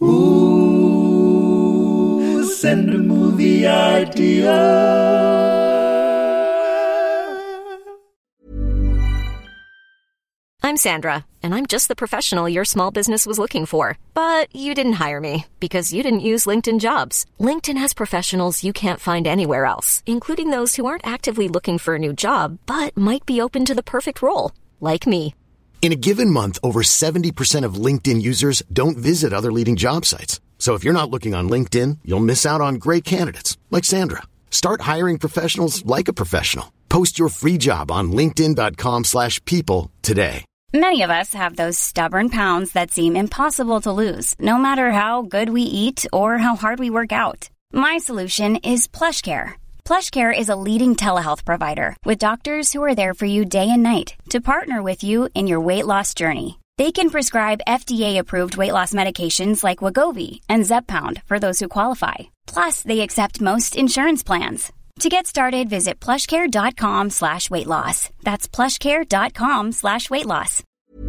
Ooh, send a movie idea. I'm Sandra, and I'm just the professional your small business was looking for. But you didn't hire me because you didn't use LinkedIn Jobs. LinkedIn has professionals you can't find anywhere else, including those who aren't actively looking for a new job, but might be open to the perfect role, like me. In a given month, over 70% of LinkedIn users don't visit other leading job sites. So if you're not looking on LinkedIn, you'll miss out on great candidates like Sandra. Start hiring professionals like a professional. Post your free job on linkedin.com/people today. Many of us have those stubborn pounds that seem impossible to lose, no matter how good we eat or how hard we work out. My solution is PlushCare. PlushCare is a leading telehealth provider with doctors who are there for you day and night to partner with you in your weight loss journey. They can prescribe FDA-approved weight loss medications like Wegovy and Zepbound for those who qualify. Plus, they accept most insurance plans. To get started, visit plushcare.com/weightloss. That's plushcare.com/weightloss.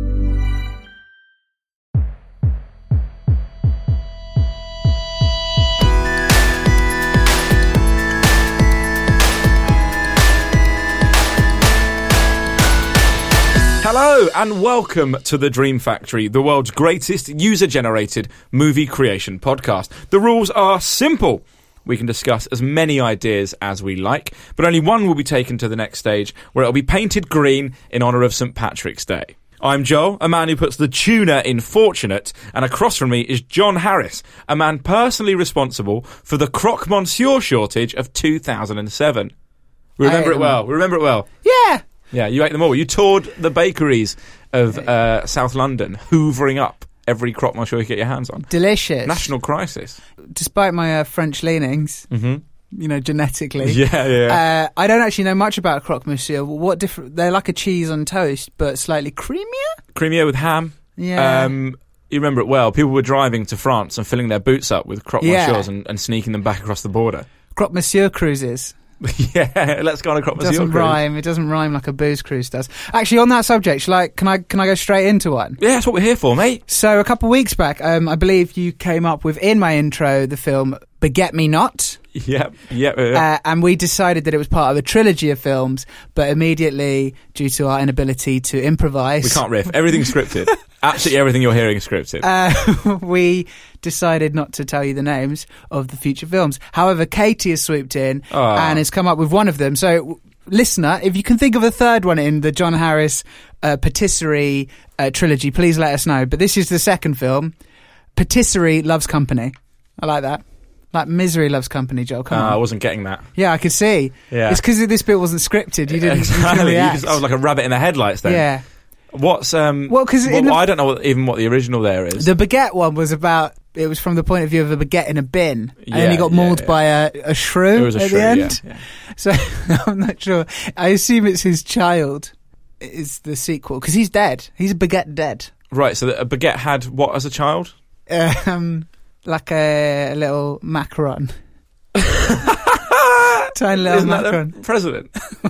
Hello and welcome to The Dream Factory, the world's greatest user-generated movie creation podcast. The rules are simple. We can discuss as many ideas as we like, but only one will be taken to the next stage, where it'll be painted green in honour of St. Patrick's Day. I'm Joel, a man who puts the tuna in fortunate, and across from me is John Harris, a man personally responsible for the Croque Monsieur shortage of 2007. We remember it well. Yeah. Yeah, you ate them all. You toured the bakeries of South London, hoovering up every Croque Monsieur you get your hands on. Delicious. National crisis. Despite my French leanings, genetically. Yeah. I don't actually know much about Croque Monsieur. They're like a cheese on toast, but slightly creamier? Creamier with ham. Yeah. You remember it well. People were driving to France and filling their boots up with Croque Monsieurs and sneaking them back across the border. Croque Monsieur cruises. Yeah, let's go on a Croque Monsieur cruise. It doesn't rhyme like a booze cruise does. Actually, on that subject, can I go straight into one? Yeah, that's what we're here for, mate. So a couple of weeks back, I believe you came up with, in my intro, the film Beget Me Not. Yep. And we decided that it was part of a trilogy of films, but immediately, due to our inability to improvise... We can't riff. Everything's scripted. Absolutely everything you're hearing is scripted. We decided not to tell you the names of the future films. However, Katie has swooped in and has come up with one of them. So, listener, if you can think of a third one in the John Harris patisserie trilogy, please let us know. But this is the second film, Patisserie Loves Company. I like that. Like Misery Loves Company, Joel. Come on. I wasn't getting that. Yeah, I could see. Yeah. It's because this bit wasn't scripted. You didn't Exactly. react. I was like a rabbit in the headlights then. Yeah. What's I don't know what the original there is. The baguette one was about. It was from the point of view of a baguette in a bin, and then he got mauled by a shrew. It was a at shrew, the end. Yeah. So I'm not sure. I assume it's his child. Is the sequel because he's dead. He's a baguette dead. Right. So a baguette had what as a child? Like a little macaron. Tiny little Isn't macaron. That the president?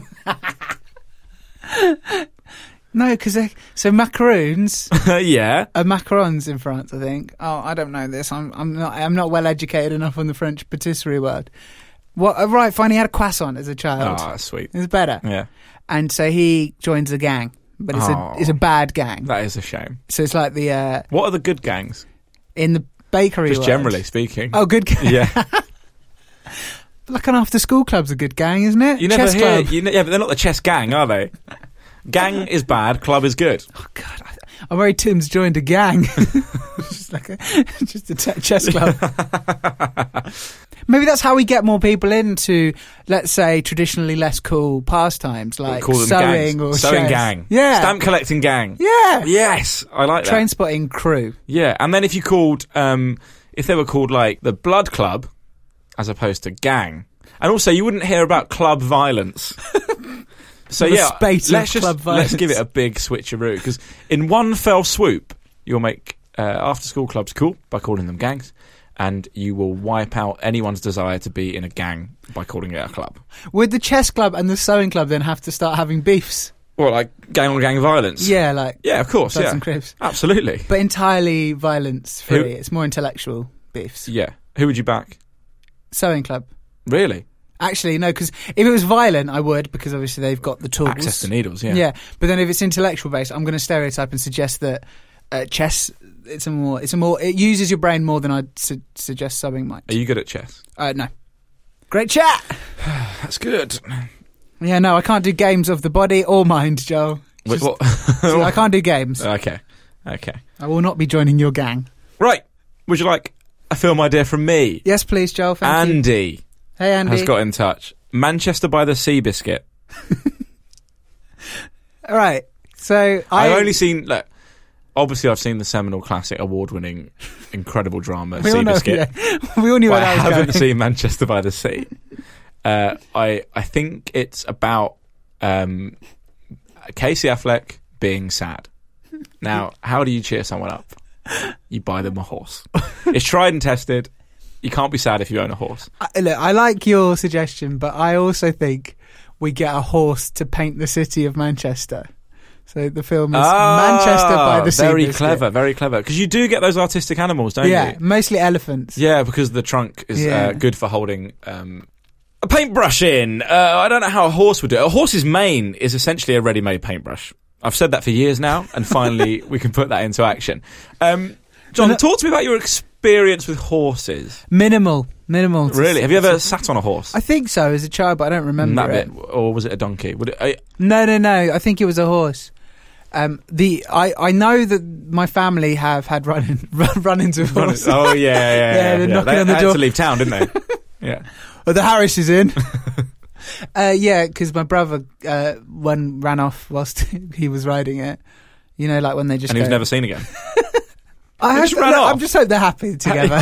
No, because macaroons. Yeah, are macarons in France, I think. Oh, I don't know this. I'm not well educated enough on the French patisserie world. What? Right, fine. He had a croissant as a child. Oh, sweet. It's better. Yeah. And so he joins the gang, but it's a bad gang. That is a shame. So it's like the what are the good gangs in the bakery? Just world. generally speaking. Oh, good gang. Yeah. Like an after-school club's a good gang, isn't it? You never chess hear. club. Yeah, but they're not the chess gang, are they? Gang is bad, club is good. Oh God, I'm worried Tim's joined a gang. just a chess club. Maybe that's how we get more people into, let's say, traditionally less cool pastimes like sewing or sewing chess. gang. Yeah, stamp collecting gang. Yeah, yes, I like that. Train spotting crew. Yeah, and then if you called, if they were called like the Blood Club, as opposed to gang, and also you wouldn't hear about club violence. So yeah, let's give it a big switcheroo because in one fell swoop you'll make after-school clubs cool by calling them gangs, and you will wipe out anyone's desire to be in a gang by calling it a club. Would the chess club and the sewing club then have to start having beefs? What, like gang-on-gang violence? Yeah, like Yeah, of course, Bloods yeah. and Crips. Absolutely. But entirely violence-free. Who- It's more intellectual beefs. Yeah. Who would you back? Sewing Club. Really? Actually, no, because if it was violent, I would, because obviously they've got the tools. Access to needles, yeah. Yeah, but then if it's intellectual based, I'm going to stereotype and suggest that chess. It uses your brain more than I'd suggest subbing might. Are you good at chess? No. Great chat. That's good. Yeah, no, I can't do games of the body or mind, Joel. Wait, what? I can't do games. Okay. I will not be joining your gang. Right. Would you like a film idea from me? Yes, please, Joel. Thank you. Andy Hey, Andy. has got in touch. Manchester by the Sea biscuit. All right. So I've only seen. Look, obviously, I've seen the seminal classic, award-winning, incredible drama we all know, Seabiscuit. yeah. We all knew But where I that was haven't going. seen Manchester by the Sea. I think it's about Casey Affleck being sad. Now, how do you cheer someone up? You buy them a horse. It's tried and tested. You can't be sad if you own a horse. Look, I like your suggestion, but I also think we get a horse to paint the city of Manchester. So the film is Manchester by the Sea. Very clever, very clever. Because you do get those artistic animals, don't you? Yeah, mostly elephants. Yeah, because the trunk is Yeah. good for holding a paintbrush in. I don't know how a horse would do it. A horse's mane is essentially a ready-made paintbrush. I've said that for years now, and finally we can put that into action. John, talk to me about your experience with horses. Minimal. Really? Have you ever sat on a horse? I think so, as a child, but I don't remember That it. bit, or was it a donkey? No. I think it was a horse. I know that my family have had run-ins with horses. Oh yeah. They're knocking They on the had door. to leave town, didn't they? Yeah. Oh, the Harris is in. Yeah, because my brother one ran off whilst he was riding it. You know, like when they just And he was go- never seen again. I just hope, ran look, off. I'm just hope they're happy together.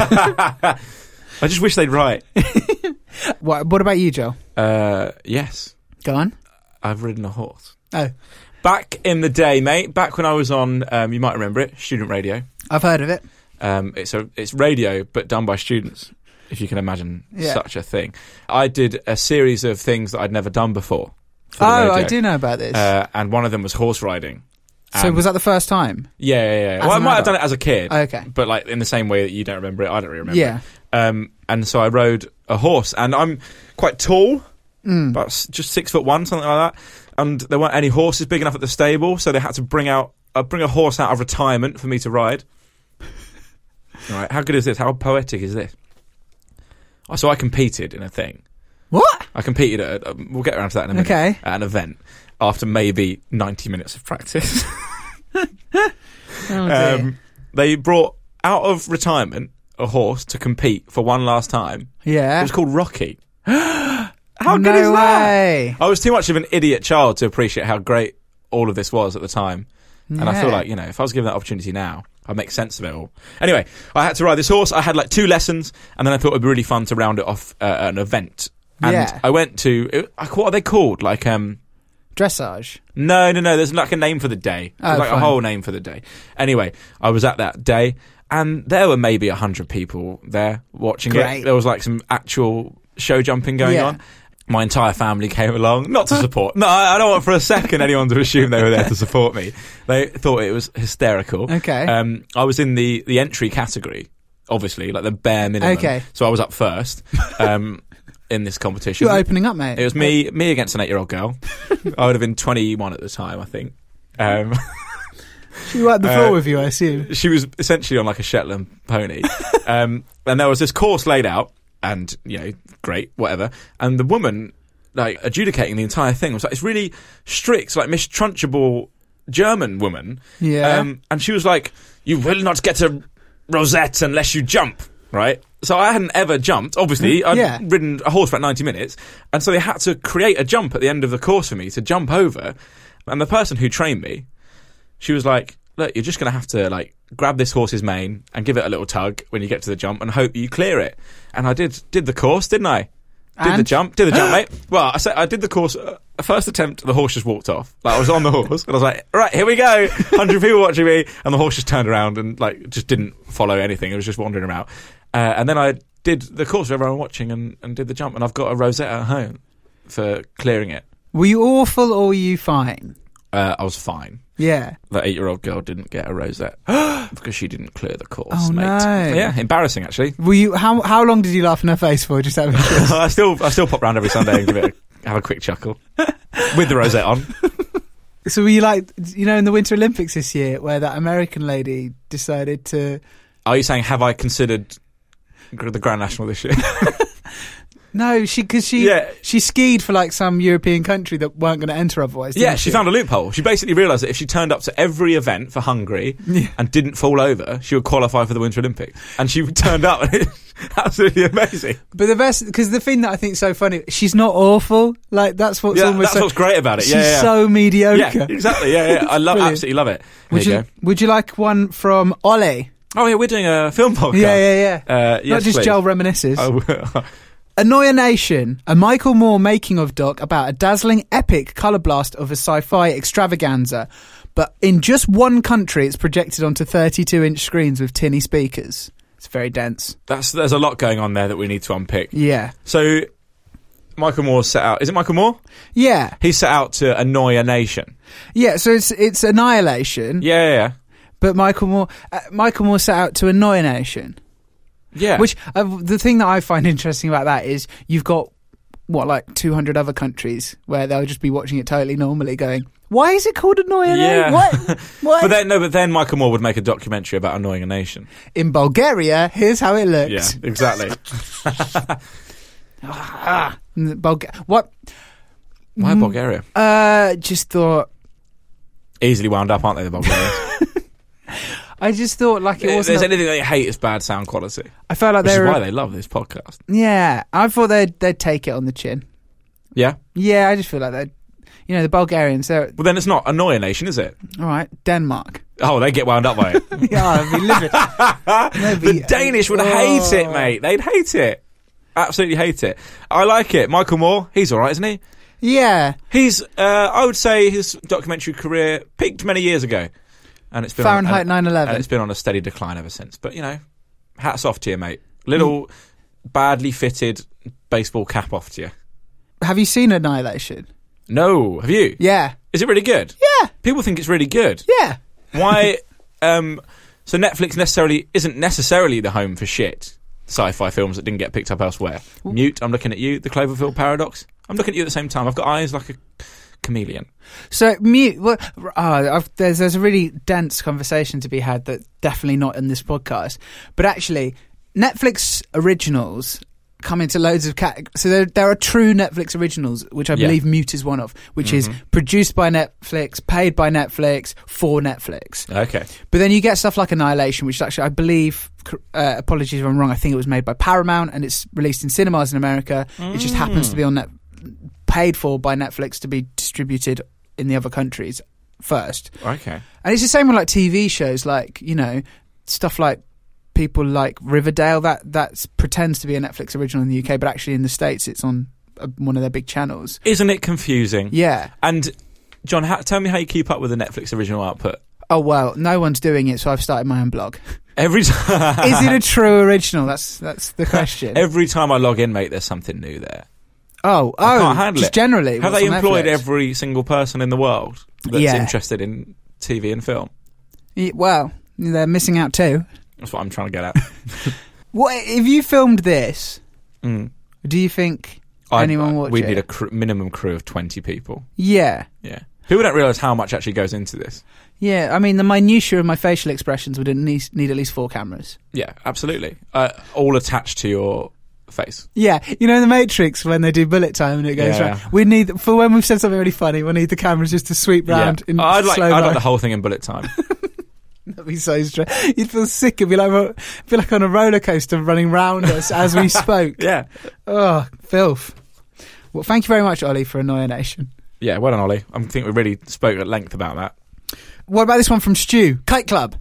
I just wish they'd write. What about you, Joel? Yes. Go on. I've ridden a horse. Oh, Back in the day, mate. Back when I was on, you might remember it, student radio. I've heard of it. It's radio, but done by students, if you can imagine Yeah. such a thing. I did a series of things that I'd never done before. for the Oh, radio. I do know about this. And one of them was horse riding. So was that the first time? Yeah. As Well, I an might have adult? done it as a kid. Okay. But like in the same way that you don't remember it, I don't really remember Yeah. it. And so I rode a horse, and I'm quite tall, about just 6'1", something like that. And there weren't any horses big enough at the stable, so they had to bring a horse out of retirement for me to ride. All right, how good is this? How poetic is this? So I competed in a thing. What? I competed at we'll get around to that in a minute. Okay. At an event after maybe 90 minutes of practice. Oh, dear. They brought out of retirement a horse to compete for one last time. It Yeah. was called Rocky. How good No is that? way. I was too much of an idiot child to appreciate how great all of this was at the time. And I feel Yeah. like, if I was given that opportunity now, I'd make sense of it all. Anyway, I had to ride this horse. I had like 2 lessons, and then I thought it would be really fun to round it off at an event. And Yeah. I went to, what are they called? Like, Dressage. No. There's like a name for the day. There's like fine. a whole name for the day. Anyway, I was at that day, and there were maybe 100 people there watching Great. it. There was like some actual show jumping going Yeah. on. My entire family came along, not to support. No, I don't want for a second anyone to assume they were there to support me. They thought it was hysterical. Okay. I was in the entry category, obviously, like the bare minimum. Okay. So I was up first in this competition. You're opening up, mate. It was me against an 8-year-old girl. I would have been 21 at the time, I think. She wiped the floor with you, I assume. She was essentially on like a Shetland pony. And there was this course laid out, and, great, whatever. And the woman, like, adjudicating the entire thing was like, it's really strict, like, Miss Trunchable German woman. Yeah. And she was like, you will not get a rosette unless you jump, right? So I hadn't ever jumped, obviously. I'd ridden a horse for about 90 minutes. And so they had to create a jump at the end of the course for me to jump over. And the person who trained me, she was like, look, you're just going to have to, like, grab this horse's mane and give it a little tug when you get to the jump and hope you clear it. And I did the course, didn't I? Did the jump, mate. Well, I did the course. First attempt, the horse just walked off. Like, I was on the horse, and I was like, right, here we go. 100 people watching me. And the horse just turned around and, like, just didn't follow anything. It was just wandering around. And then I did the course with everyone watching and did the jump. And I've got a rosette at home for clearing it. Were you awful or were you fine? I was fine. Yeah. That 8-year-old girl didn't get a rosette because she didn't clear the course. Oh, mate. no. Yeah, embarrassing actually. Were you? How long did you laugh in her face for? Just out of interest. I still pop round every Sunday and have a quick chuckle with the rosette on. So were you like, in the Winter Olympics this year, where that American lady decided to? Are you saying have I considered the Grand National this year? No, she skied for like some European country that weren't going to enter otherwise. Yeah, she found a loophole. She basically realised that if she turned up to every event for Hungary and didn't fall over, she would qualify for the Winter Olympics. And she turned up, and it's absolutely amazing. But the best, because the thing that I think is so funny, she's not awful. Like that's what's what's great about it. She's so mediocre. Yeah, exactly. Yeah. I absolutely love it. Would you like one from Ollie? Oh yeah, we're doing a film podcast. Yeah. Yes, not just please. Joel reminisces. Annoya Nation, a Michael Moore making-of doc about a dazzling epic colour blast of a sci-fi extravaganza. But in just one country, it's projected onto 32-inch screens with tinny speakers. It's very dense. There's a lot going on there that we need to unpick. Yeah. So, Michael Moore set out... Is it Michael Moore? Yeah. He set out to annoy a nation. Yeah, so it's Annihilation. Yeah. But Michael Moore set out to annoy a nation. Yeah. Which, the thing that I find interesting about that is you've got, 200 other countries where they'll just be watching it totally normally going, why is it called Annoying a Nation? What? But then Michael Moore would make a documentary about annoying a nation. In Bulgaria, here's how it looks. Yeah, exactly. What? Why Bulgaria? Just thought... Easily wound up, aren't they, the Bulgarians? I just thought like it wasn't... If there's anything they hate, it's bad sound quality. I felt like Which is why they love this podcast. Yeah, I thought they'd take it on the chin. Yeah? Yeah, I just feel like they'd... the Bulgarians, they're... Well, then it's not Annoy a Nation, is it? All right, Denmark. Oh, they get wound up by it. Yeah, I'd be livid. The Danish would hate it, mate. They'd hate it. Absolutely hate it. I like it. Michael Moore, he's all right, isn't he? Yeah. He's, I would say his documentary career peaked many years ago. And it's been Fahrenheit 9/11. And it's been on a steady decline ever since. But, hats off to you, mate. Little badly fitted baseball cap off to you. Have you seen Annihilation? No. Have you? Yeah. Is it really good? Yeah. People think it's really good. Yeah. Why? So Netflix isn't necessarily the home for shit sci-fi films that didn't get picked up elsewhere. Mute, I'm looking at you. The Cloverfield Paradox. I'm looking at you at the same time. I've got eyes like a chameleon. So Mute. There's a really dense conversation to be had that definitely not in this podcast. But actually, Netflix originals come into loads of so there are true Netflix originals, which I believe Mute is one of, which is produced by Netflix, paid by Netflix, for Netflix. Okay. But then you get stuff like Annihilation, which actually I believe, apologies if I'm wrong, I think it was made by Paramount and it's released in cinemas in America. It just happens to be paid for by Netflix to be distributed in the other countries first. Okay. And it's the same with like TV shows, like, stuff like people like Riverdale, that pretends to be a Netflix original in the UK, but actually in the States it's on one of their big channels. Isn't it confusing? Yeah. And John, tell me how you keep up with the Netflix original output. Oh, well, no one's doing it, so I've started my own blog. Every time. Is it a true original? That's the question. Every time I log in, mate, there's something new there. I can't handle it. Generally, have they employed every single person in the world that's interested in TV and film? Well, they're missing out too. That's what I'm trying to get at. What if you filmed this? Do you think anyone watch it? We'd need a minimum crew of 20 people. Yeah. People don't realise how much actually goes into this. Yeah, I mean, the minutiae of my facial expressions would need at least 4 cameras. Yeah, absolutely. All attached to your face. Yeah, The Matrix, when they do bullet time and it goes round. We need, for when we've said something really funny, we'll need the cameras just to sweep round in I'd slow-mo. like the whole thing in bullet time. That'd be so strange. You'd feel sick. It'd be like on a roller coaster running round us as we spoke. Yeah. Oh, filth. Well, thank you very much, Ollie, for Annoy a Nation. Yeah, well done, Ollie. I think we really spoke at length about that. What about this one from Stu? Kite Club.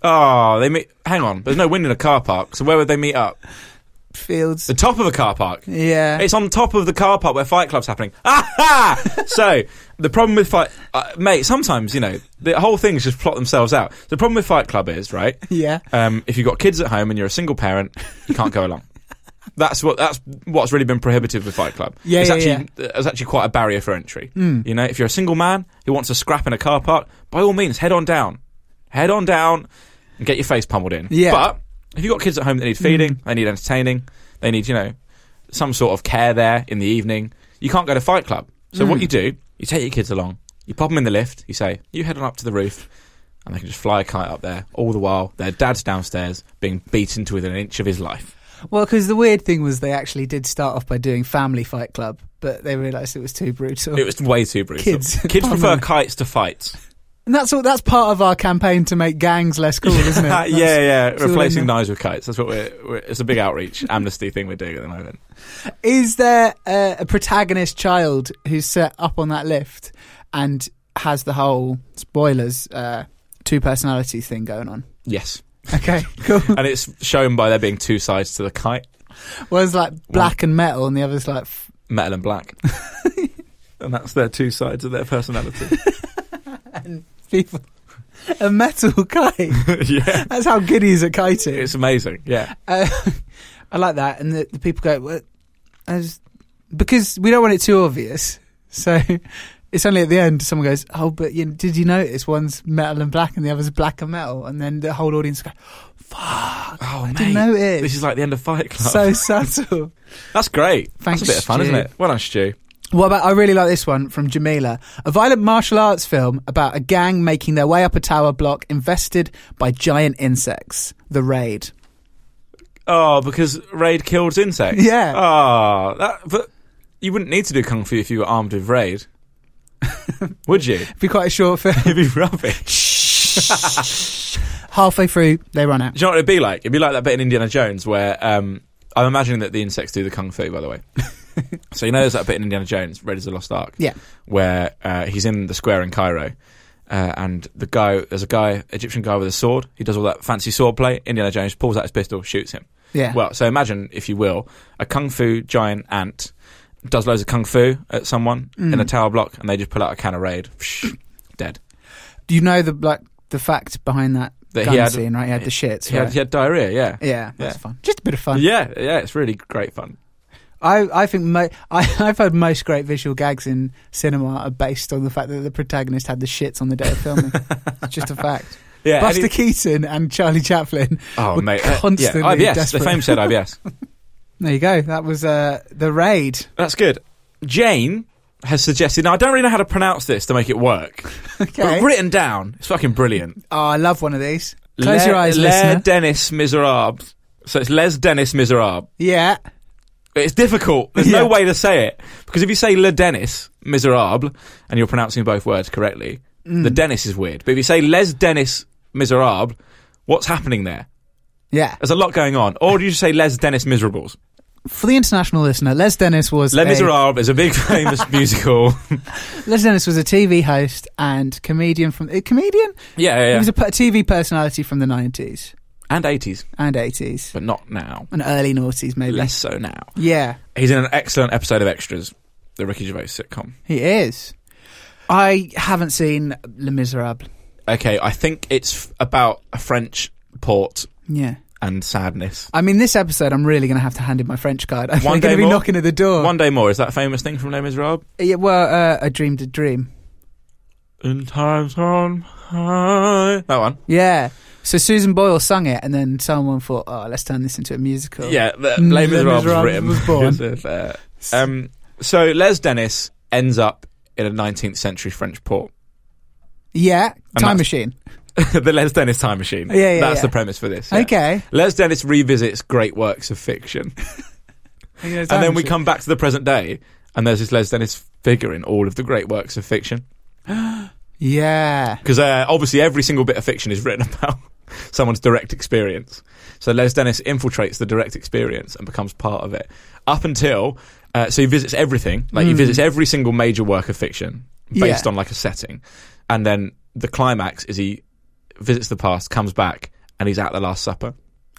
Oh, hang on. There's no wind in a car park, so where would they meet up? Fields. The top of a car park. Yeah. It's on top of the car park where Fight Club's happening. Aha! So, the problem with mate, sometimes, the whole things just plot themselves out. The problem with Fight Club is, right? Yeah. If you've got kids at home and you're a single parent, you can't go along. That's what's really been prohibitive with Fight Club. Yeah, It's actually quite a barrier for entry. You know, if you're a single man who wants to scrap in a car park, by all means, head on down and get your face pummeled in. Yeah. But if you've got kids at home that need feeding, they need entertaining, they need, you know, some sort of care there in the evening, you can't go to Fight Club. So what you do, you take your kids along, you pop them in the lift, you say, you head on up to the roof, and they can just fly a kite up there, all the while their dad's downstairs being beaten to within an inch of his life. Well, because the weird thing was they actually did start off by doing Family Fight Club, but they realised it was too brutal. It was way too brutal. Kids prefer kites to fights. And that's part of our campaign to make gangs less cool, isn't it? Yeah. Replacing knives with kites. That's what it's a big outreach amnesty thing we're doing at the moment. Is there a protagonist child who's set up on that lift and has the whole, spoilers, two personality thing going on? Yes. Okay, cool. And it's shown by there being two sides to the kite. One's like black and metal, and the other's like metal and black. And that's their two sides of their personality. And people, a metal kite. Yeah, that's how good he is at kiting. It's amazing. Yeah, I like that. And the people go, well, because we don't want it too obvious. So it's only at the end someone goes, oh, but did you notice one's metal and black and the other's black and metal? And then the whole audience go, fuck, I didn't notice. This is like the end of Fight Club. So subtle. That's great. Thanks, that's a bit of fun, Stu. isn't it? Well done, Stu. What about, I really like this one from Jamila. A violent martial arts film about a gang making their way up a tower block infested by giant insects. The Raid. Oh, because Raid kills insects? Yeah. Oh, but you wouldn't need to do Kung Fu if you were armed with Raid. Would you? It'd be quite a short film. It'd be rubbish. Halfway through, they run out. Do you know what it'd be like? It'd be like that bit in Indiana Jones where, I'm imagining that the insects do the Kung Fu, by the way. So you know there's that bit in Indiana Jones, Raiders of the Lost Ark? Yeah. Where he's in the square in Cairo, and there's a Egyptian guy with a sword. He does all that fancy sword play. Indiana Jones pulls out his pistol, shoots him. Yeah. Well, so imagine, if you will, a Kung Fu giant ant does loads of Kung Fu at someone in a tower block, and they just pull out a can of Raid. Dead. Do you know the fact behind that gun scene, right? He had the shits. He had diarrhea, yeah. Yeah, that's fun. Just a bit of fun. Yeah, it's really great fun. I think I've heard most great visual gags in cinema are based on the fact that the protagonist had the shits on the day of filming. It's just a fact. Yeah, Buster Keaton and Charlie Chaplin were constantly IBS. desperate. The fame said IBS. There you go. That was The Raid. That's good. Jane has suggested, now I don't really know how to pronounce this to make it work, okay. but written down, it's fucking brilliant. Oh, I love one of these. Close your eyes, listener. Les Dennis Miserables. So it's Les Dennis Miserables. Yeah. It's difficult. There's no way to say it. Because if you say Le Dennis Miserables, and you're pronouncing both words correctly, the Dennis is weird. But if you say Les Dennis Miserables, what's happening there? Yeah. There's a lot going on. Or do you just say Les Dennis Miserables? For the international listener, Les Dennis was Les Miserables is a big famous musical. Les Dennis was a TV host and comedian comedian? Yeah. He was a TV personality from the 90s. And 80s. And 80s. But not now. And early noughties, maybe. Less so now. Yeah. He's in an excellent episode of Extras, the Ricky Gervais sitcom. He is. I haven't seen Les Miserables. Okay, I think it's about a French port. Yeah. And sadness. I mean, this episode, I'm really going to have to hand in my French card. I'm going to be knocking at the door. One Day More. Is that a famous thing from Les Miserables? Yeah, well, I Dreamed a Dream. In times gone high. That one? Yeah. So Susan Boyle sung it, and then someone thought, oh, let's turn this into a musical. Yeah, Les Miserables was written. Was born. So Les Dennis ends up in a 19th century French port. Yeah, time machine. The Les Dennis time machine. Yeah, That's the premise for this. Yeah. Okay. Les Dennis revisits great works of fiction. And then we come back to the present day, and there's this Les Dennis figure in all of the great works of fiction. Yeah. Because obviously every single bit of fiction is written about someone's direct experience. So Les Dennis infiltrates the direct experience and becomes part of it. Up until... so he visits everything. Like, he visits every single major work of fiction based on, like, a setting. And then the climax is he visits the past, comes back, and he's at the Last Supper.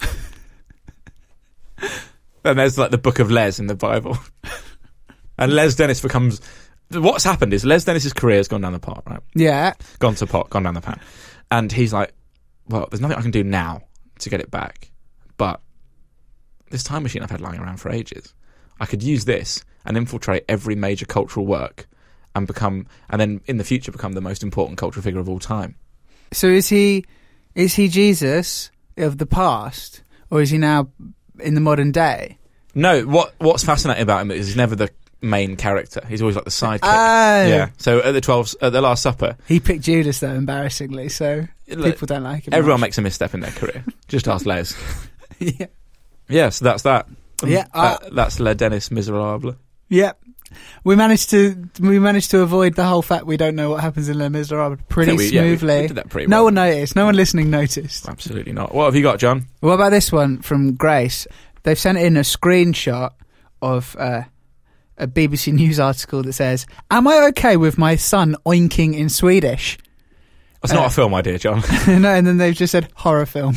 And there's, like, the Book of Les in the Bible. And Les Dennis becomes... What's happened is Les Dennis's career has gone down the pot, right? Yeah. Gone down the pan. And he's like, well, there's nothing I can do now to get it back. But this time machine I've had lying around for ages, I could use this and infiltrate every major cultural work and then in the future become the most important cultural figure of all time. So is he Jesus of the past, or is he now in the modern day? No, what's fascinating about him is he's never the main character. He's always like the sidekick. Oh. Yeah. So at the Last Supper, he picked Judas though, embarrassingly. So people don't like him. Everyone much. makes a misstep in their career. Just ask Les. Yeah. Yeah. So that's that. Yeah. That's Le Dennis Miserable. Yeah. We managed to avoid the whole fact we don't know what happens in Les Miserables pretty smoothly. Yeah, we did that pretty well. well. No one noticed. No one listening noticed. Absolutely not. What have you got, John? What about this one from Grace? They've sent in a screenshot of a BBC News article that says, "Am I okay with my son oinking in Swedish?" That's not a film idea, John. No, and then they've just said horror film.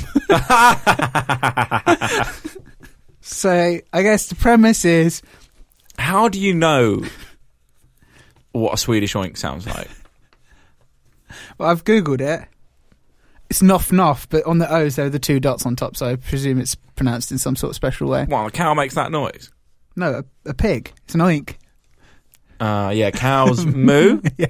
So I guess the premise is, how do you know what a Swedish oink sounds like? well, I've googled it. It's noff noff, but on the O's there are the 2 dots on top, so I presume it's pronounced in some sort of special way. Well, a cow makes that noise. No, a pig. It's an oink. Yeah, cows moo. Yeah.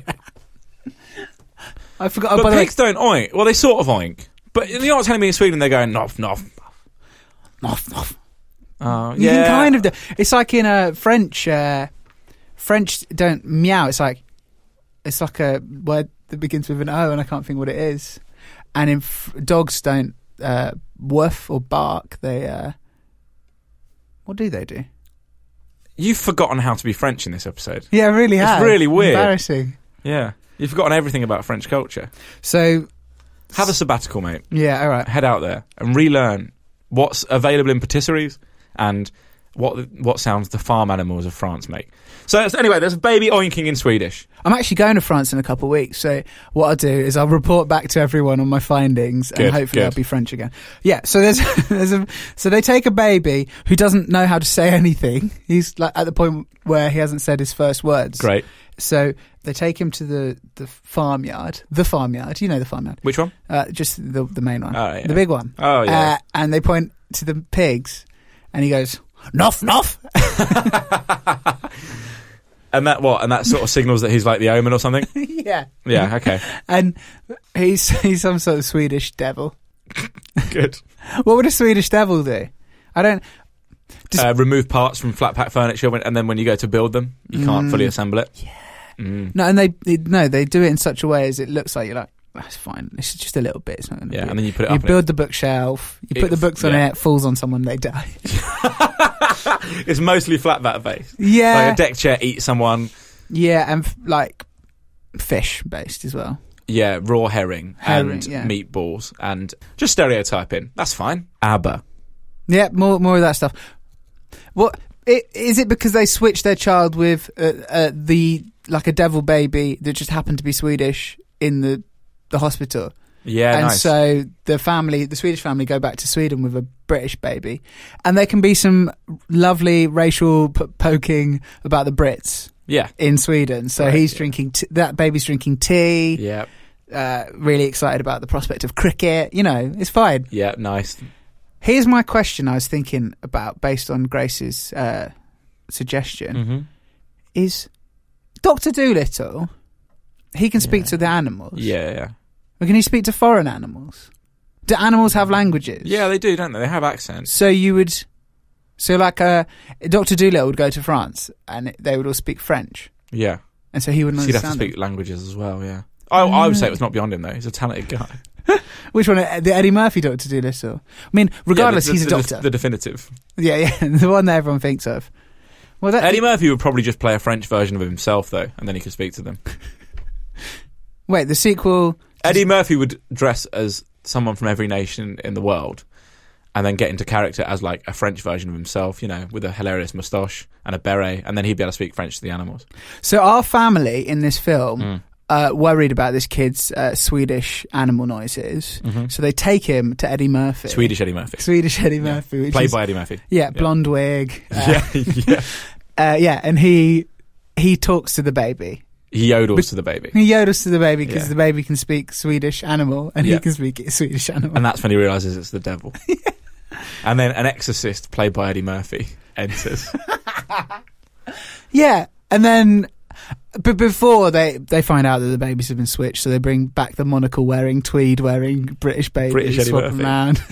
I forgot. But pigs don't oink. Well, they sort of oink. But you're not telling me in Sweden they're going noff noff. Noff noff. You can kind of do. It's like in French. French don't meow. It's like a word that begins with an O, and I can't think what it is. And in dogs don't woof or bark. They what do they do? You've forgotten how to be French in this episode. Yeah, I really have. It's really weird. Embarrassing. Yeah, you've forgotten everything about French culture. So have a sabbatical, mate. Yeah, all right. Head out there and relearn what's available in patisseries and what sounds the farm animals of France make. So anyway, there's a baby oinking in Swedish. I'm actually going to France in a couple of weeks, so what I'll do is I'll report back to everyone on my findings, and hopefully I'll be French again. Yeah, so so they take a baby who doesn't know how to say anything. He's like at the point where he hasn't said his first words. Great. So they take him to the farmyard. The farmyard, you know the farmyard. Which one? Just the main one. Oh, yeah. The big one. Oh, yeah. And they point to the pigs, and he goes, "Noff, noff." And that sort of signals that he's like the Omen or something? Yeah. Yeah, okay. And he's some sort of Swedish devil. Good. What would a Swedish devil do? I don't... remove parts from flat pack furniture, and then when you go to build them, you can't fully assemble it. Yeah. Mm. No, and they do it in such a way as it looks like you're like, that's fine. It's just a little bit. It's not going to be. And then you put it up. You build the bookshelf. You put the books on it. Falls on someone. They die. It's mostly flat back based. Yeah, like a deck chair eats someone. Yeah, and like fish based as well. Yeah, raw herring and meatballs and just stereotyping. That's fine. ABBA. Yeah, more of that stuff. What is it? Because they switched their child with a devil baby that just happened to be Swedish in the hospital. Yeah, and nice. So the Swedish family, go back to Sweden with a British baby, and there can be some lovely racial poking about the Brits. Yeah, in Sweden. So he's drinking. That baby's drinking tea. Yeah, really excited about the prospect of cricket. You know, it's fine. Yeah, nice. Here's my question. I was thinking about based on Grace's suggestion. Mm-hmm. Is Dr. Dolittle? He can speak to the animals. Yeah. Or can he speak to foreign animals? Do animals have languages? Yeah, they do, don't they? They have accents. So Dr. Dolittle would go to France and they would all speak French. Yeah. And so he wouldn't He'd understand have to speak languages as well, yeah. I would say it was not beyond him, though. He's a talented guy. Which one? The Eddie Murphy Dr. Dolittle? I mean, regardless, he's a doctor. The definitive. Yeah, the one that everyone thinks of. Well, Eddie Murphy would probably just play a French version of himself, though, and then he could speak to them. Wait, the sequel... Eddie Murphy would dress as someone from every nation in the world and then get into character as like a French version of himself, you know, with a hilarious moustache and a beret, and then he'd be able to speak French to the animals. So our family in this film worried about this kid's Swedish animal noises, so they take him to Eddie Murphy. Swedish Eddie Murphy. Played by Eddie Murphy. Yeah, blonde wig. Yeah. And he talks to the baby. He yodels to the baby. He yodels to the baby because the baby can speak Swedish animal and he can speak Swedish animal. And that's when he realises it's the devil. And then an exorcist played by Eddie Murphy enters. Yeah, and then... But before they find out that the babies have been switched, so they bring back the monocle-wearing, tweed-wearing British baby. British Eddie swap them Murphy. around.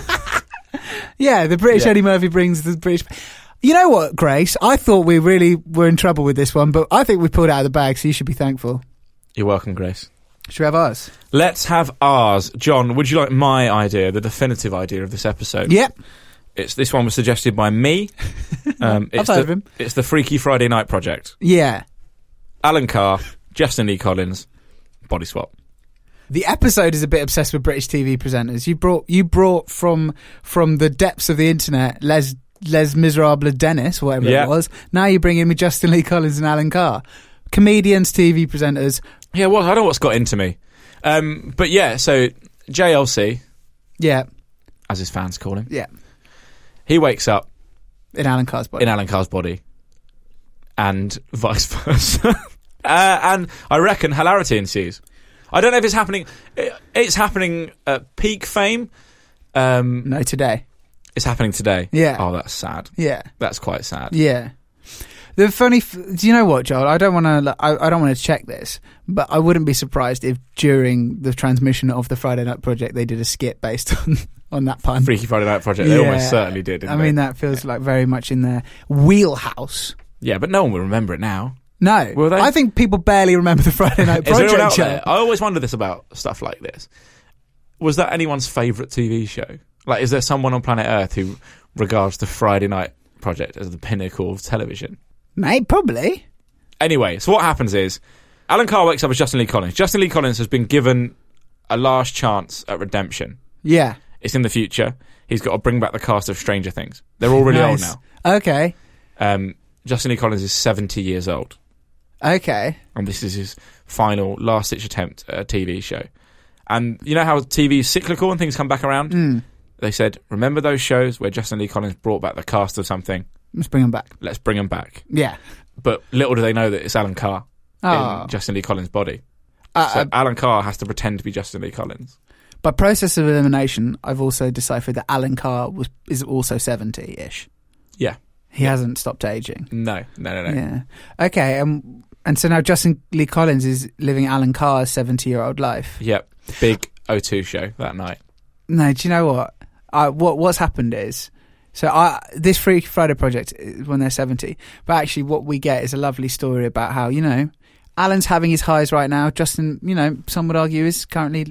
Yeah, the British Eddie Murphy brings the British... You know what, Grace? I thought we really were in trouble with this one, but I think we pulled it out of the bag, so you should be thankful. You're welcome, Grace. Should we have ours? Let's have ours. John, would you like my idea, the definitive idea of this episode? Yep. This one was suggested by me. I've heard of him. It's the Freaky Friday Night Project. Yeah. Alan Carr, Justin Lee Collins, body swap. The episode is a bit obsessed with British TV presenters. You brought from the depths of the internet Les Miserables Dennis, whatever it was. Now you bring in with Justin Lee Collins and Alan Carr. Comedians, TV presenters. Yeah, well, I don't know what's got into me. But yeah, so JLC. Yeah. As his fans call him. Yeah. He wakes up. In Alan Carr's body. And vice versa. And I reckon hilarity ensues. I don't know if it's happening. It's happening at peak fame. No, today. It's happening today. Yeah. Oh, that's sad. Yeah. That's quite sad. Yeah. The funny... do you know what, Joel? I don't want to check this, but I wouldn't be surprised if during the transmission of the Friday Night Project they did a skit based on that pun. Freaky Friday Night Project. They almost certainly did. I mean, that feels like very much in their wheelhouse. Yeah, but no one will remember it now. No. Will they? I think people barely remember the Friday Night Is there anyone Project out show. there? I always wonder this about stuff like this. Was that anyone's favourite TV show? Like, is there someone on planet Earth who regards the Friday Night Project as the pinnacle of television? Mate, probably. Anyway, so what happens is Alan Carr wakes up as Justin Lee Collins. Justin Lee Collins has been given a last chance at redemption. Yeah. It's in the future. He's got to bring back the cast of Stranger Things. They're all really old now. Okay. Justin Lee Collins is 70 years old. Okay. And this is his final, last-ditch attempt at a TV show. And you know how TV is cyclical and things come back around? Mm. They said, remember those shows where Justin Lee Collins brought back the cast of something? Let's bring them back. Let's bring them back. Yeah. But little do they know that it's Alan Carr in Justin Lee Collins' body. So Alan Carr has to pretend to be Justin Lee Collins. By process of elimination, I've also deciphered that Alan Carr is also 70-ish. Yeah. He hasn't stopped aging. No. Yeah. Okay, and so now Justin Lee Collins is living Alan Carr's 70-year-old life. Yep. Big O2 show that night. No, do you know what? What's happened is... So this Freaky Friday Project is when they're 70. But actually what we get is a lovely story about how, Alan's having his highs right now. Justin, some would argue is currently,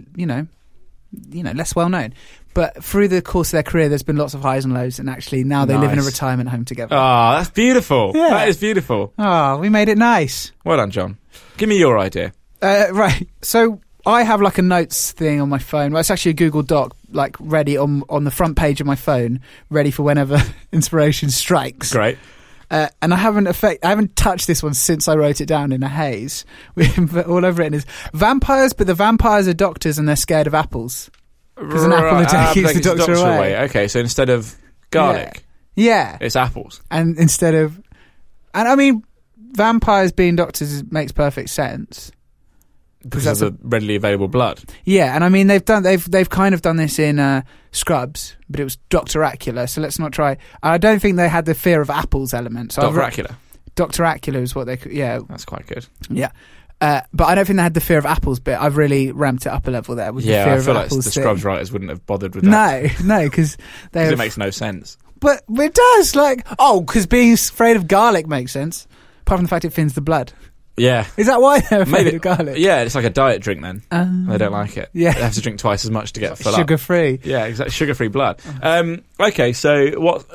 less well known. But through the course of their career, there's been lots of highs and lows. And actually now they live in a retirement home together. Oh, that's beautiful. Yeah. That is beautiful. Oh, we made it nice. Well done, John. Give me your idea. Right. So I have like a notes thing on my phone. Well, it's actually a Google Doc, like ready on the front page of my phone, ready for whenever inspiration strikes. Great. And I haven't touched this one since I wrote it down in a haze. All I've written is vampires, but the vampires are doctors and they're scared of apples. Because an apple attack keeps the doctor away. Okay, so instead of garlic, yeah, it's apples. And I mean, vampires being doctors makes perfect sense. Because of the readily available blood. Yeah, and I mean they've kind of done this in Scrubs, but it was Dr. Acula, so let's not try. I don't think they had the fear of apples element. So Dr. Acula. Dr. Acula is what they could. Yeah, that's quite good. Yeah, but I don't think they had the fear of apples bit. I've really ramped it up a level there with the fear I of feel like apples the thing. Scrubs writers wouldn't have bothered with that. No, because it makes no sense. But it does, because being afraid of garlic makes sense. Apart from the fact it thins the blood. Yeah. Is that why they're afraid of garlic? Yeah, it's like a diet drink then. They don't like it. Yeah. They have to drink twice as much to get full up. Sugar-free. Yeah, exactly. Sugar-free blood. Okay, so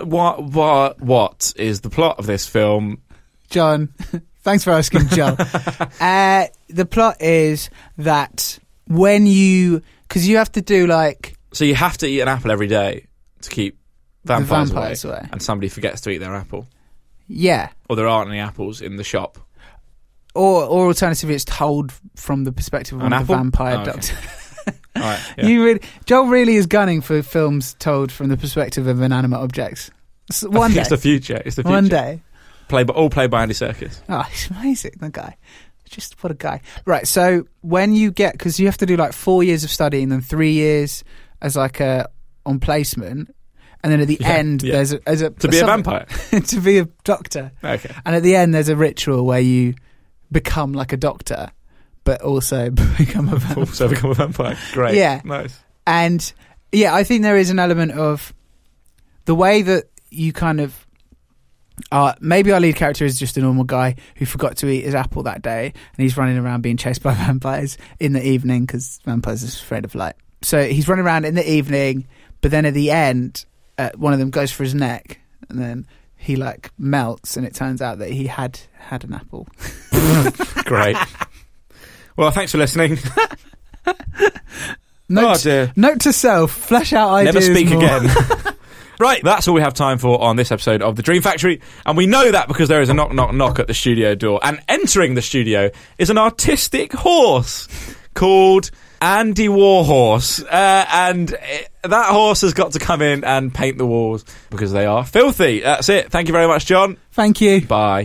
what is the plot of this film? John, thanks for asking, John. The plot is that because you have to do So you have to eat an apple every day to keep vampires away. And somebody forgets to eat their apple. Yeah. Or there aren't any apples in the shop. Or alternatively, it's told from the perspective of one of the vampire doctors. Right, yeah. Joel really is gunning for films told from the perspective of inanimate objects. One day. It's the future. One day. All played by Andy Serkis. Oh, he's amazing, that guy. Just what a guy. Right, so when you because you have to do 4 years of studying and then 3 years as on placement. And then at the end, there's a to be a vampire, to be a doctor. Okay. And at the end, there's a ritual where you become like a doctor, but also become a vampire. Great. Yeah. Nice. And yeah, I think there is an element of the way that you kind of maybe our lead character is just a normal guy who forgot to eat his apple that day, and he's running around being chased by vampires in the evening because vampires are afraid of light. So he's running around in the evening, but then at the end, one of them goes for his neck, and then he like melts, and it turns out that he had an apple. Great. Well, thanks for listening. Note to self: flesh out ideas. Never speak more. again. Right, that's all we have time for on this episode of The Dream Factory, and we know that because there is a knock, knock, knock at the studio door, and entering the studio is an artistic horse called Andy Warhorse, and that horse has got to come in and paint the walls because they are filthy. That's it. Thank you very much, John. Thank you. Bye.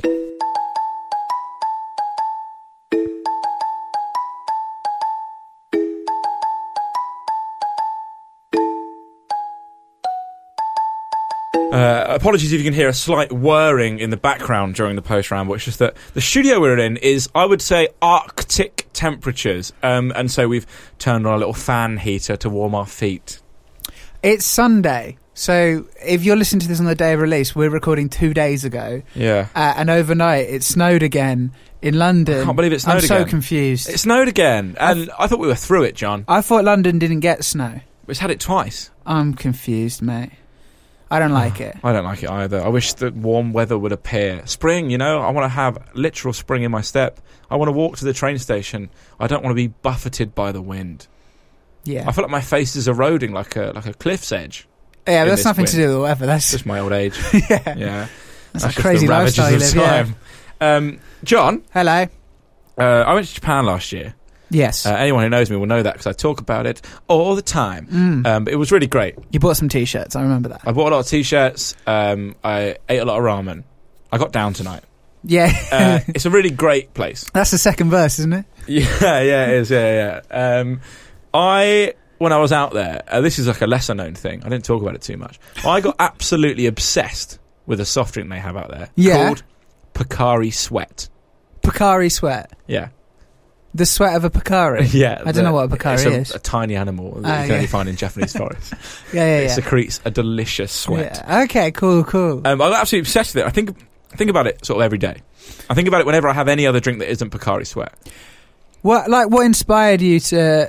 Apologies if you can hear a slight whirring in the background during the post-ramble. It's just that the studio we're in is, I would say, Arctic temperatures. And so we've turned on a little fan heater to warm our feet. It's Sunday. So if you're listening to this on the day of release, we're recording 2 days ago. Yeah. And overnight, it snowed again in London. I can't believe it snowed again. I'm so confused. It snowed again. And I thought we were through it, John. I thought London didn't get snow. It's had it twice. I'm confused, mate. I don't like it. I don't like it either. I wish that warm weather would appear. Spring, you know, I want to have literal spring in my step. I want to walk to the train station. I don't want to be buffeted by the wind. Yeah. I feel like my face is eroding like a cliff's edge. Yeah, but that's nothing to do with the weather. That's just my old age. Yeah. That's a just crazy the ravages lifestyle you of live, time. John. Hello. I went to Japan last year. Yes. Anyone who knows me will know that because I talk about it all the time. But it was really great. You bought some T-shirts, I remember that. I bought a lot of T-shirts. I ate a lot of ramen. I got down tonight. Yeah. It's a really great place. That's the second verse, isn't it? Yeah, it is. Yeah. When I was out there, this is like a lesser known thing. I didn't talk about it too much. I got absolutely obsessed with a soft drink they have out there called Pocari Sweat. Pocari Sweat? Yeah. The sweat of a Pocari? Yeah. I don't know what a Pocari is. It's a tiny animal that you can only find in Japanese forests. It secretes a delicious sweat. Yeah. Okay, cool. I got absolutely obsessed with it. I think about it sort of every day. I think about it whenever I have any other drink that isn't Pocari Sweat. What inspired you to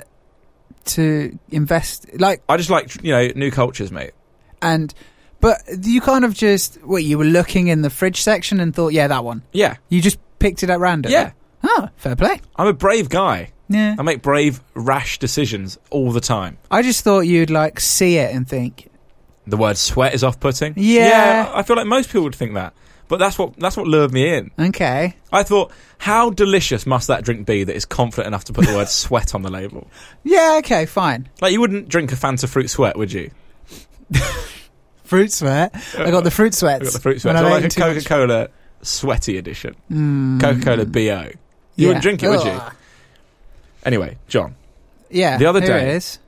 invest? Like, I just like, new cultures, mate. But you kind of just, you were looking in the fridge section and thought, that one. Yeah. You just picked it at random? Yeah. Oh, fair play. I'm a brave guy. Yeah. I make brave, rash decisions all the time. I just thought you'd, see it and think... The word sweat is off-putting? Yeah. I feel like most people would think that. But that's what lured me in. Okay. I thought, how delicious must that drink be that is confident enough to put the word sweat on the label? Yeah, okay, fine. Like, you wouldn't drink a Fanta Fruit Sweat, would you? Fruit Sweat? I got the Fruit Sweats. I got the Fruit Sweats. So like a Coca-Cola sweaty edition. Coca-Cola BO. You wouldn't drink it, would you? Anyway, John. Yeah. The other day, it is.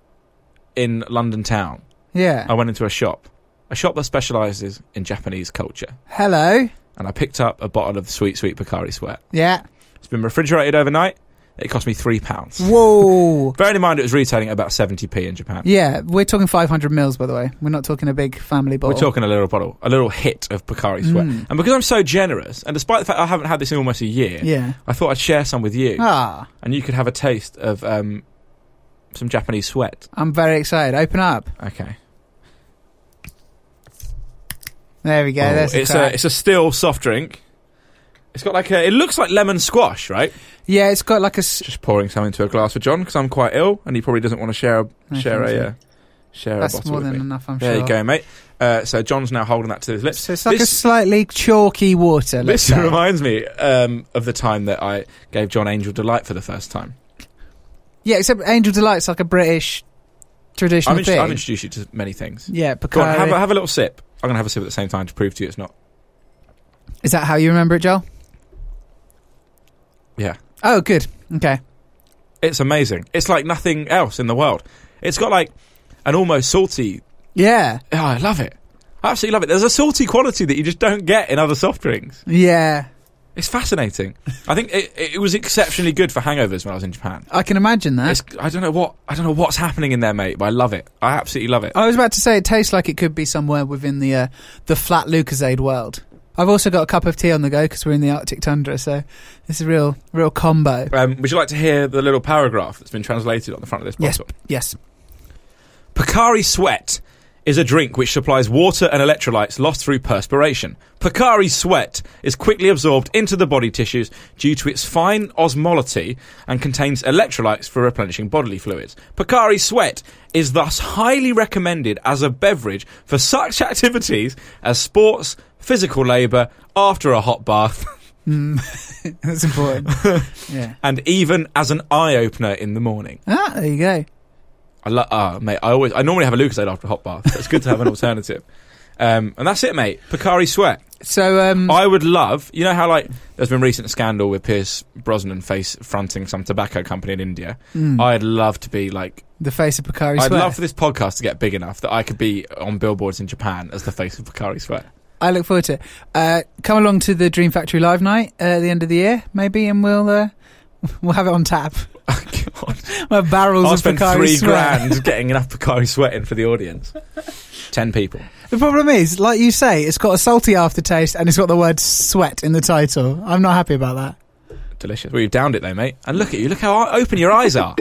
in London town, I went into a shop that specialises in Japanese culture. Hello. And I picked up a bottle of sweet Pocari Sweat. Yeah. It's been refrigerated overnight. It cost me £3. Whoa. Bearing in mind it was retailing at about 70p in Japan. Yeah, we're talking 500 mils, by the way. We're not talking a big family bottle. We're talking a little bottle, a little hit of Pocari Sweat. And because I'm so generous, and despite the fact I haven't had this in almost a year, I thought I'd share some with you. And you could have a taste of some Japanese sweat. I'm very excited. Open up. Okay. There we go. It's a still soft drink. It's got it looks like lemon squash, right? Yeah, it's got like a... Just pouring some into a glass for John because I'm quite ill and he probably doesn't want to share a bottle. That's more than enough, I'm sure. There you go, mate. So John's now holding that to his lips. So it's like a slightly chalky water. This reminds me of the time that I gave John Angel Delight for the first time. Yeah, except Angel Delight's like a British traditional thing. I've introduced you to many things. Yeah, Go on, have a little sip. I'm going to have a sip at the same time to prove to you it's not. Is that how you remember it, Joel? Yeah. Oh, good. Okay. It's amazing. It's like nothing else in the world. It's got like an almost salty Yeah. Oh, I love it. I absolutely love it. There's a salty quality that you just don't get in other soft drinks. Yeah. It's fascinating. I think it was exceptionally good for hangovers when I was in Japan. I can imagine that. I don't know what's happening in there, mate, but I love it. I absolutely love it. I was about to say it tastes like it could be somewhere within the flat Lucozade world. I've also got a cup of tea on the go because we're in the Arctic tundra, so it's a real combo. Would you like to hear the little paragraph that's been translated on the front of this bottle? Yes. Pocari Sweat is a drink which supplies water and electrolytes lost through perspiration. Pocari Sweat is quickly absorbed into the body tissues due to its fine osmolality and contains electrolytes for replenishing bodily fluids. Pocari Sweat is thus highly recommended as a beverage for such activities as sports, physical labour, after a hot bath. That's important. Yeah. And even as an eye-opener in the morning. Ah, there you go. Mate, I normally have a Lucozade after a hot bath, so it's good to have an alternative. And that's it, mate. Pocari Sweat. So, I would love, you know how like there's been recent scandal with Pierce Brosnan fronting some tobacco company in India. I'd love to be like the face of Pocari Sweat. I'd love for this podcast to get big enough that I could be on billboards in Japan as the face of Pocari Sweat. I look forward to it. Come along to the Dream Factory Live night at the end of the year, maybe, and we'll have it on tap. Oh, God. My barrels I'll of spend Pocari Sweat. $3,000 getting enough Pocari Sweat in for the audience. 10 people. The problem is, like you say, it's got a salty aftertaste and it's got the word sweat in the title. I'm not happy about that. Delicious. Well, you've downed it though, mate. And look at you. Look how open your eyes are.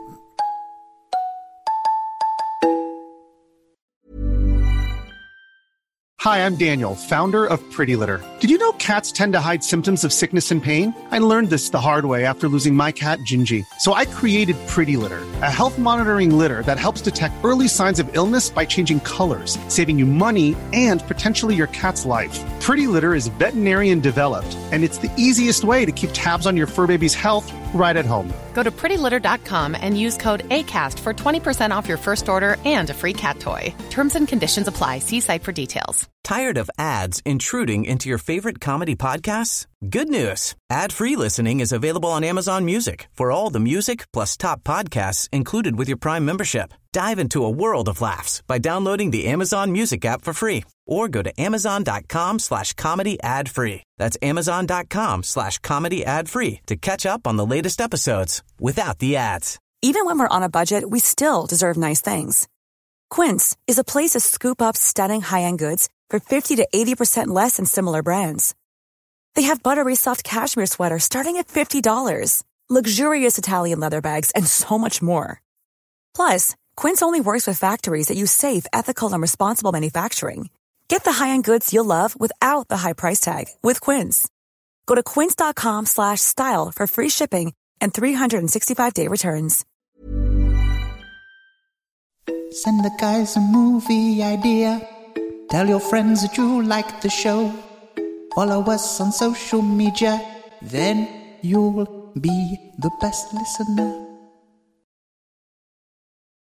Hi, I'm Daniel, founder of Pretty Litter. Did you know cats tend to hide symptoms of sickness and pain? I learned this the hard way after losing my cat, Gingy. So I created Pretty Litter, a health monitoring litter that helps detect early signs of illness by changing colors, saving you money and potentially your cat's life. Pretty Litter is veterinarian developed, and it's the easiest way to keep tabs on your fur baby's health right at home. Go to prettylitter.com and use code ACAST for 20% off your first order and a free cat toy. Terms and conditions apply. See site for details. Tired of ads intruding into your favorite comedy podcasts? Good news. Ad-free listening is available on Amazon Music for all the music plus top podcasts included with your Prime membership. Dive into a world of laughs by downloading the Amazon Music app for free or go to amazon.com/comedy ad-free. That's amazon.com/comedy ad-free to catch up on the latest episodes without the ads. Even when we're on a budget, we still deserve nice things. Quince is a place to scoop up stunning high-end goods for 50 to 80% less than similar brands. They have buttery soft cashmere sweaters starting at $50, luxurious Italian leather bags, and so much more. Plus, Quince only works with factories that use safe, ethical, and responsible manufacturing. Get the high-end goods you'll love without the high price tag with Quince. Go to quince.com/style for free shipping and 365-day returns. Send the guys a movie idea. Tell your friends that you like the show. Follow us on social media. Then you'll be the best listener.